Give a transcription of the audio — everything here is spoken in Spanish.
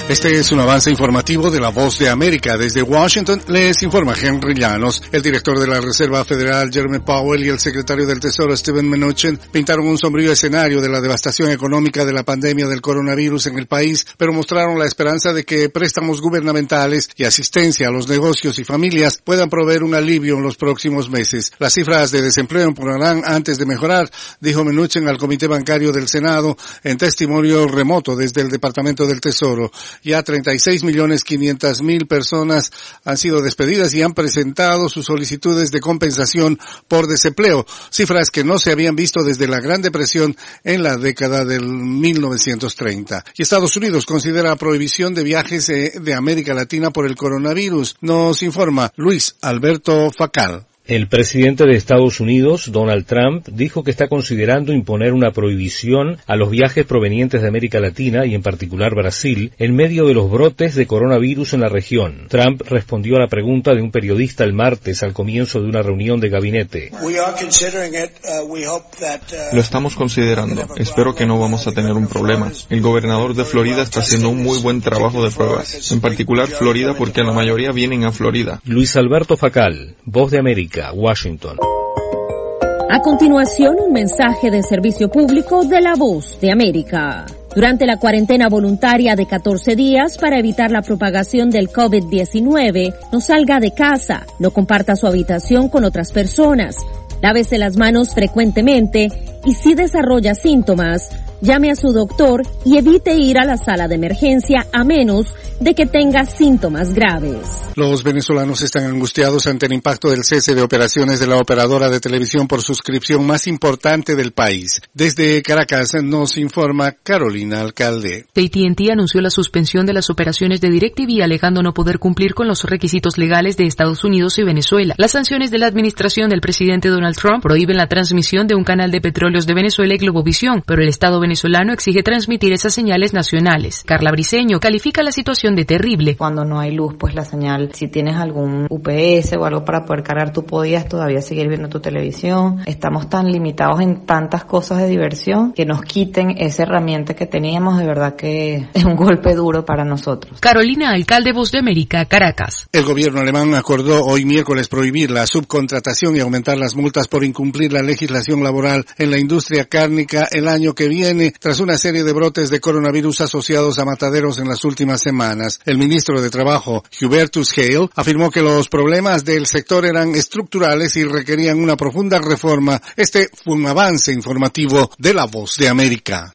Este es un avance informativo de La Voz de América. Desde Washington les informa Henry Llanos. El director de la Reserva Federal, Jerome Powell, y el secretario del Tesoro, Steven Mnuchin, pintaron un sombrío escenario de la devastación económica de la pandemia del coronavirus en el país, pero mostraron la esperanza de que préstamos gubernamentales y asistencia a los negocios y familias puedan proveer un alivio en los próximos meses. Las cifras de desempleo empeorarán antes de mejorar, dijo Mnuchin al Comité Bancario del Senado en testimonio remoto desde el Departamento del Tesoro. Ya 36.500.000 personas han sido despedidas y han presentado sus solicitudes de compensación por desempleo, cifras que no se habían visto desde la Gran Depresión en la década del 1930. Y Estados Unidos considera prohibición de viajes de América Latina por el coronavirus. Nos informa Luis Alberto Facal. El presidente de Estados Unidos, Donald Trump, dijo que está considerando imponer una prohibición a los viajes provenientes de América Latina y en particular Brasil en medio de los brotes de coronavirus en la región. Trump respondió a la pregunta de un periodista el martes al comienzo de una reunión de gabinete. Lo estamos considerando. Espero que no vamos a tener un problema. El gobernador de Florida está haciendo un muy buen trabajo de pruebas. En particular Florida, porque la mayoría vienen a Florida. Luis Alberto Facal, Voz de América, Washington. A continuación, un mensaje de servicio público de La Voz de América. Durante la cuarentena voluntaria de 14 días para evitar la propagación del COVID-19, no salga de casa, no comparta su habitación con otras personas, lávese las manos frecuentemente y si desarrolla síntomas, llame a su doctor y evite ir a la sala de emergencia a menos de que tenga síntomas graves. Los venezolanos están angustiados ante el impacto del cese de operaciones de la operadora de televisión por suscripción más importante del país. Desde Caracas nos informa Carolina Alcalde. AT&T anunció la suspensión de las operaciones de DirecTV alegando no poder cumplir con los requisitos legales de Estados Unidos y Venezuela. Las sanciones de la administración del presidente Donald Trump prohíben la transmisión de un canal de petróleos de Venezuela y Globovisión, pero el Estado venezolano exige transmitir esas señales nacionales. Carla Briceño califica la situación de terrible. Cuando no hay luz, pues la señal, si tienes algún UPS o algo para poder cargar, tú podías todavía seguir viendo tu televisión. Estamos tan limitados en tantas cosas de diversión que nos quiten esa herramienta que teníamos, de verdad que es un golpe duro para nosotros. Carolina Alcalde, Voz de América, Caracas. El gobierno alemán acordó hoy miércoles prohibir la subcontratación y aumentar las multas por incumplir la legislación laboral en la industria cárnica el año que viene, tras una serie de brotes de coronavirus asociados a mataderos en las últimas semanas. El ministro de Trabajo, Hubertus Heil, afirmó que los problemas del sector eran estructurales y requerían una profunda reforma. Este fue un avance informativo de La Voz de América.